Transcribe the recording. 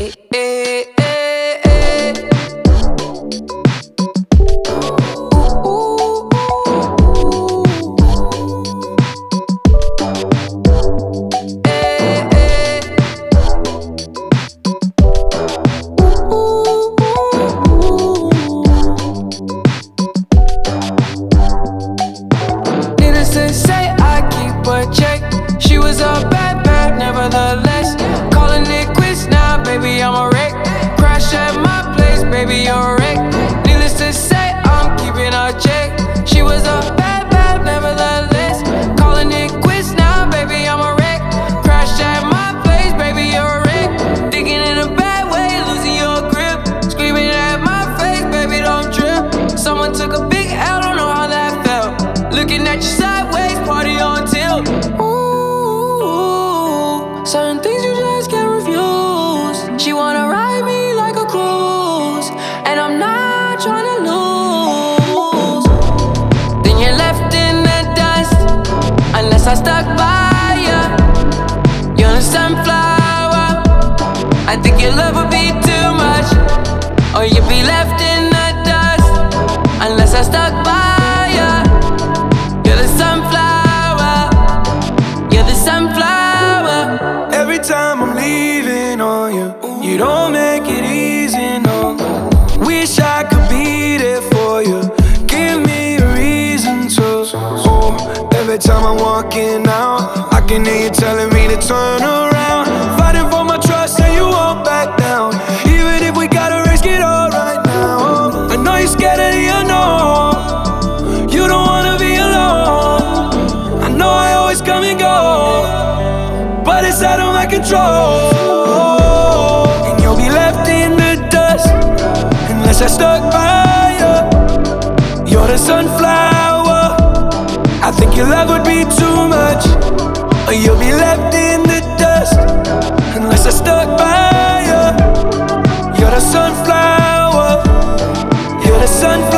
eh, eh, eh. Ooh, eh, eh. Needless to say, I keep a check. She was a bad, bad, nevertheless. Calling it quits now, baby, I'm a wreck. Crash at my place, baby, you're a wreck. Needless to say, I'm keeping a check. She was a bad, bad, nevertheless. Calling it quits now, baby, I'm a wreck. Crash at my place, baby, you're a wreck. Thinking in a bad way, losing your grip. Screaming at my face, baby, don't trip. Someone took a big L, don't know how that felt. Looking at you sideways, party on tilt. Ooh, certain things you just can't refuse. She wanna ride me like a cruise, and I'm not trying to lose. Then you're left in the dust, unless I stuck by ya. You're a sunflower. I think your love would be too much, or you'd be left in the dust, unless I stuck by ya. You're the sunflower. You're the sunflower. Every time I'm leaving on you, you don't make it easy, no. Wish I could be there for you. Give me a reason to. Oh, every time I'm walking out, I can hear you telling me to turn around. Fighting for my trust and you won't back down. Even if we gotta risk it all right now. I know you're scared of the unknown. You don't wanna be alone. I know I always come and go, but it's out of my control. And you'll be left in the dust, unless I stuck by you. You're the sunflower. I think your love would be too much, or you'll be left in the dust, unless I stuck by you. You're the sunflower. You're the sunflower.